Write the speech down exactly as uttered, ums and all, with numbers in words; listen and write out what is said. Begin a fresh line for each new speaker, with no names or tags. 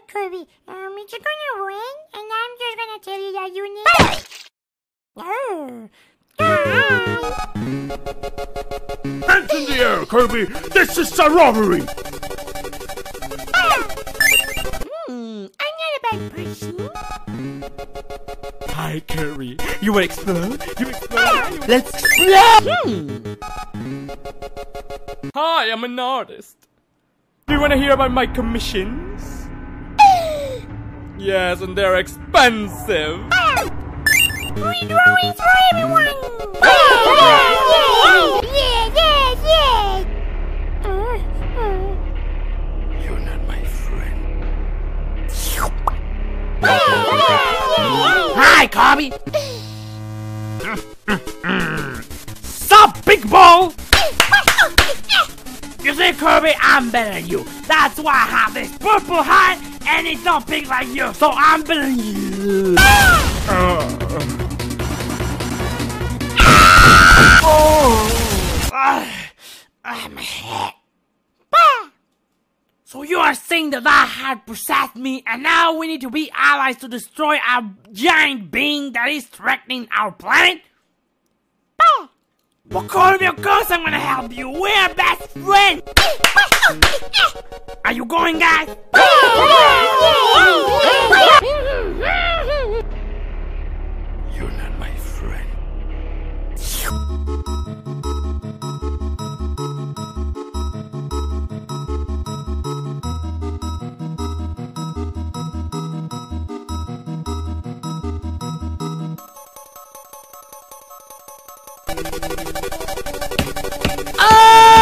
Kirby. Um, it's gonna rain, and I'm just gonna tell you that you need. Oh.
Hands in the air, Kirby! This is a robbery!
Hmm, I'm not a bad person.
Hi, Kirby. You wanna explode? You wanna explode? Let's explode!
Hmm.
Hi, I'm an artist. Do you wanna hear about my commissions? Yes, and they're expensive.
Free drawings for everyone! Yeah, yeah, yeah, yeah, yeah. Uh, uh.
You're not my friend.
Hi, Kirby. Sup, big ball? You see, Kirby, I'm better than you. That's why I have this purple hat, and it's not big like you, so I'm better than you.
Uh,
Oh, uh, I'm hit. So you are saying that that had possessed me, and now we need to be allies to destroy a giant being that is threatening our planet? Well, Kirby, of course I'm gonna help you. We're best friends. Are you going, guys?
You're not my friend.
Oh!